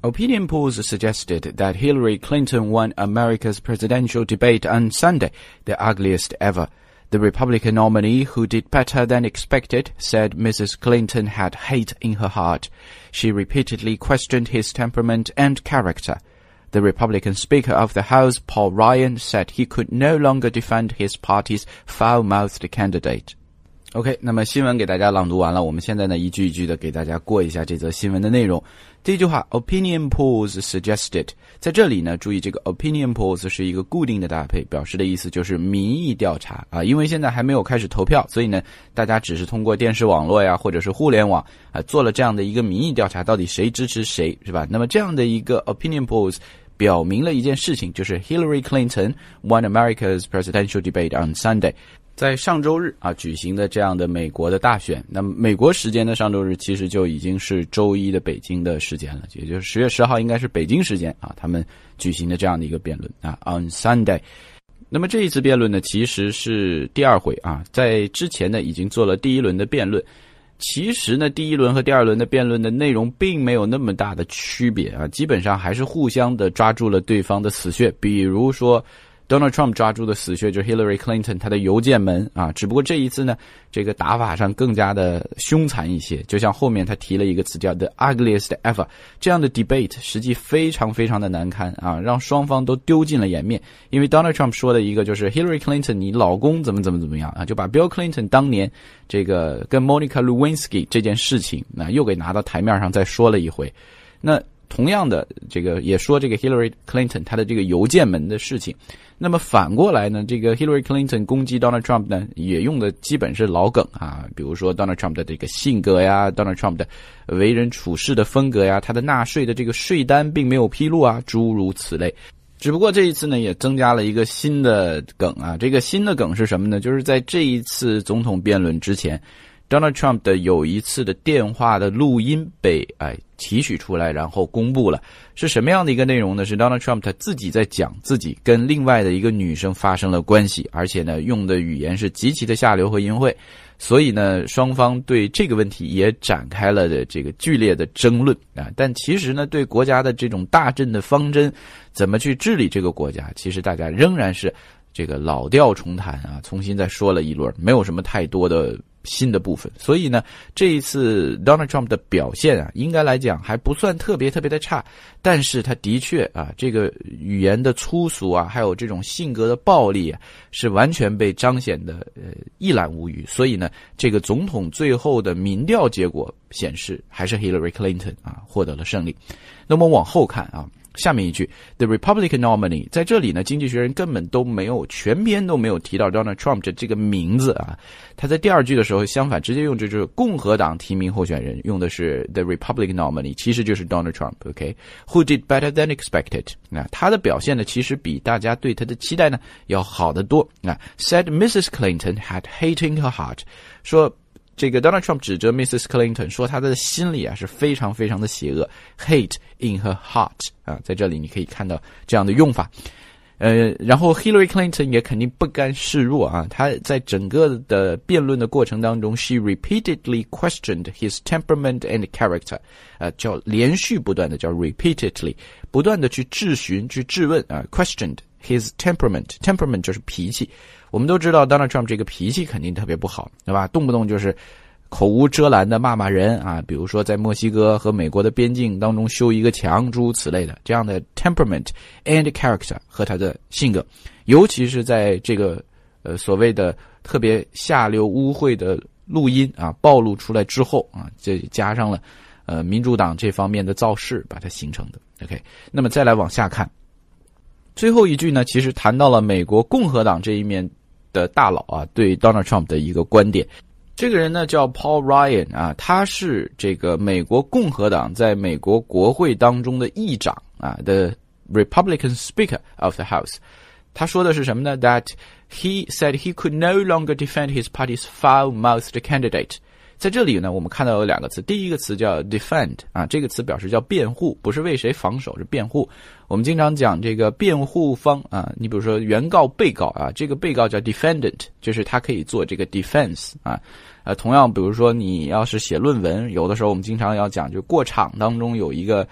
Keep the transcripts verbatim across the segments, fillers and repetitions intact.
Opinion polls suggested that Hillary Clinton won America's presidential debate on Sunday, the ugliest ever. The Republican nominee, who did better than expected, said Missus Clinton had hate in her heart. She repeatedly questioned his temperament and character. The Republican Speaker of the House, Paul Ryan, said he could no longer defend his party's foul-mouthed candidate.OK， 那么新闻给大家朗读完了，我们现在呢一句一句的给大家过一下这则新闻的内容。第一句话 Opinion polls suggested， 在这里呢注意这个 Opinion polls 是一个固定的搭配，表示的意思就是民意调查啊，因为现在还没有开始投票，所以呢大家只是通过电视网络呀或者是互联网啊做了这样的一个民意调查，到底谁支持谁是吧？那么这样的一个 Opinion polls表明了一件事情，就是 Hillary Clinton won America's presidential debate on Sunday，在上周日啊举行的这样的美国的大选，那么美国时间的上周日其实就已经是周一的北京的时间了，也就是十月十号应该是北京时间啊，他们举行的这样的一个辩论啊 on Sunday。那么这一次辩论呢其实是第二回啊，在之前呢已经做了第一轮的辩论。其实呢第一轮和第二轮的辩论的内容并没有那么大的区别啊，基本上还是互相的抓住了对方的死穴，比如说Donald Trump 抓住的死穴就是 Hillary Clinton 他的邮件门啊，只不过这一次呢这个打法上更加的凶残一些，就像后面他提了一个词叫 the ugliest ever， 这样的 debate 实际非常非常的难堪啊，让双方都丢尽了颜面。因为 Donald Trump 说的一个就是 Hillary Clinton 你老公怎么怎么怎么样啊，就把 Bill Clinton 当年这个跟 Monica Lewinsky 这件事情那又给拿到台面上再说了一回。那同样的这个也说这个 Hillary Clinton 他的这个邮件门的事情，那么反过来呢这个 Hillary Clinton 攻击 Donald Trump 呢也用的基本是老梗啊，比如说 Donald Trump 的这个性格呀， Donald Trump 的为人处事的风格呀，他的纳税的这个税单并没有披露啊，诸如此类。只不过这一次呢也增加了一个新的梗啊，这个新的梗是什么呢，就是在这一次总统辩论之前Donald Trump 的有一次的电话的录音被哎提取出来，然后公布了。是什么样的一个内容呢？是 Donald Trump 他自己在讲自己跟另外的一个女生发生了关系，而且呢用的语言是极其的下流和淫秽，所以呢双方对这个问题也展开了的这个剧烈的争论啊。但其实呢对国家的这种大政的方针怎么去治理这个国家，其实大家仍然是这个老调重弹啊，重新再说了一轮，没有什么太多的新的部分。所以呢这一次 Donald Trump 的表现啊应该来讲还不算特别特别的差，但是他的确啊这个语言的粗俗啊还有这种性格的暴力啊是完全被彰显的呃一览无余。所以呢这个总统最后的民调结果显示还是 Hillary Clinton 啊获得了胜利。那么往后看啊，下面一句 The Republican nominee， 在这里呢经济学人根本都没有全篇都没有提到 Donald Trump 的这个名字啊，他在第二句的时候相反直接用这就是共和党提名候选人，用的是 The Republican nominee， 其实就是 Donald Trump OK Who did better than expected， 那他的表现呢其实比大家对他的期待呢要好得多啊。Said Missus Clinton had hate in her heart， 说这个 Donald Trump 指责 Missus Clinton 说他的心里啊是非常非常的邪恶 hate in her heart 啊，在这里你可以看到这样的用法。呃，然后 Hillary Clinton 也肯定不甘示弱啊，他在整个的辩论的过程当中 she repeatedly questioned his temperament and character， 呃，叫连续不断的叫 repeatedly 不断的去质询去质问啊 questioned his temperament temperament 就是脾气。我们都知道 Donald Trump 这个脾气肯定特别不好，对吧？动不动就是口无遮拦的骂骂人啊，比如说在墨西哥和美国的边境当中修一个墙诸如此类的，这样的 temperament and character 和他的性格，尤其是在这个呃所谓的特别下流污秽的录音啊暴露出来之后啊，这加上了呃民主党这方面的造势把它形成的 OK。 那么再来往下看最后一句呢，其实谈到了美国共和党这一面的大佬啊对 Donald Trump 的一个观点。这个人呢叫 Paul Ryan 啊，他是这个美国共和党在美国国会当中的议长啊 The Republican Speaker of the House。 他说的是什么呢？ That he said he could no longer defend his party's foul-mouthed candidate。在这里呢我们看到有两个词，第一个词叫 defend 啊，这个词表示叫辩护，不是为谁防守，是辩护。我们经常讲这个辩护方啊，你比如说原告被告啊，这个被告叫 defendant， 就是他可以做这个 defense 啊。呃，同样比如说你要是写论文，有的时候我们经常要讲就过场当中有一个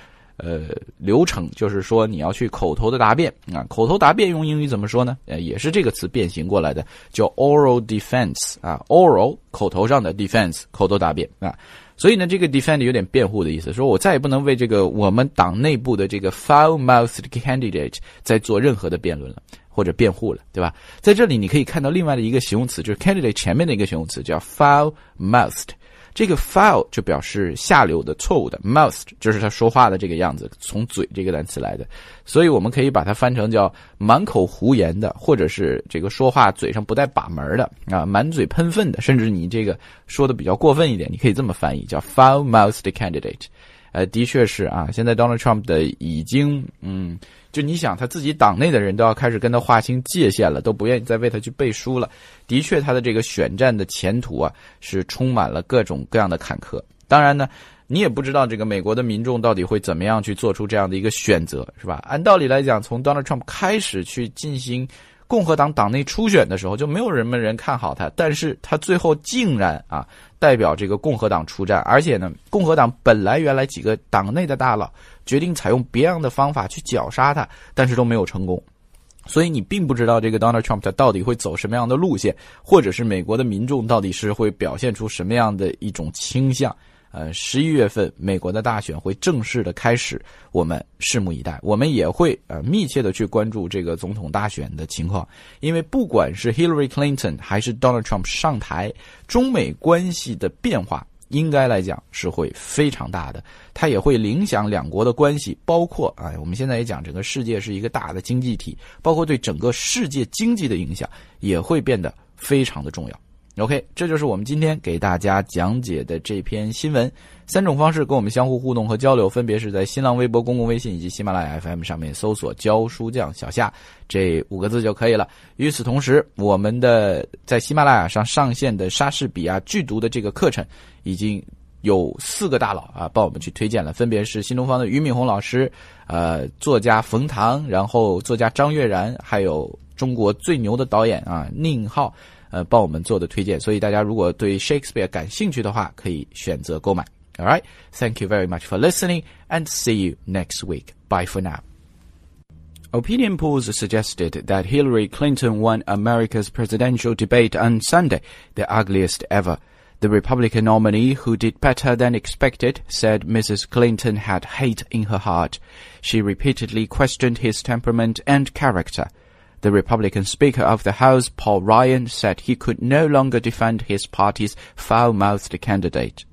呃流程，就是说你要去口头的答辩啊，口头答辩用英语怎么说呢？呃，也是这个词变形过来的，叫 oral defense 啊 ，oral 口头上的 defense 口头答辩啊。所以呢，这个 defend 有点辩护的意思，说我再也不能为这个我们党内部的这个 foul-mouthed candidate 再做任何的辩论了，或者辩护了，对吧？在这里你可以看到另外的一个形容词，就是 candidate 前面的一个形容词叫 foul-mouthed。这个 foul 就表示下流的、错误的 ，mouthed 就是他说话的这个样子，从嘴这个单词来的，所以我们可以把它翻成叫满口胡言的，或者是这个说话嘴上不带把门的啊，满嘴喷粪的，甚至你这个说的比较过分一点，你可以这么翻译，叫 foul-mouthed candidate。呃，的确是啊，现在 Donald Trump 的已经嗯。就你想他自己党内的人都要开始跟他划清界限了，都不愿意再为他去背书了。的确他的这个选战的前途啊是充满了各种各样的坎坷。当然呢，你也不知道这个美国的民众到底会怎么样去做出这样的一个选择，是吧？按道理来讲，从 Donald Trump 开始去进行共和党党内初选的时候，就没有人们人看好他，但是他最后竟然啊代表这个共和党出战，而且呢，共和党本来原来几个党内的大佬决定采用别样的方法去绞杀他，但是都没有成功。所以你并不知道这个 Donald Trump 他到底会走什么样的路线，或者是美国的民众到底是会表现出什么样的一种倾向。呃，十一月份美国的大选会正式的开始，我们拭目以待。我们也会呃密切的去关注这个总统大选的情况，因为不管是 Hillary Clinton 还是 Donald Trump 上台，中美关系的变化应该来讲是会非常大的，它也会影响两国的关系，包括啊，我们现在也讲整个世界是一个大的经济体，包括对整个世界经济的影响也会变得非常的重要。OK， 这就是我们今天给大家讲解的这篇新闻。三种方式跟我们相互互动和交流，分别是在新浪微博、公共微信以及喜马拉雅 F M 上面搜索教书匠小夏这五个字就可以了。与此同时，我们的在喜马拉雅上上线的莎士比亚剧读的这个课程已经有四个大佬啊帮我们去推荐了，分别是新东方的俞敏洪老师，呃，作家冯唐，然后作家张悦然，还有中国最牛的导演啊宁浩，呃，帮我们做的推荐，所以大家如果对 Shakespeare 感兴趣的话，可以选择购买。All right, thank you very much for listening, and see you next week. Bye for now. Opinion polls suggested that Hillary Clinton won America's presidential debate on Sunday, the ugliest ever. The Republican nominee, who did better than expected, said Missus Clinton had hate in her heart. She repeatedly questioned his temperament and character.The Republican Speaker of the House, Paul Ryan, said he could no longer defend his party's foul-mouthed candidate.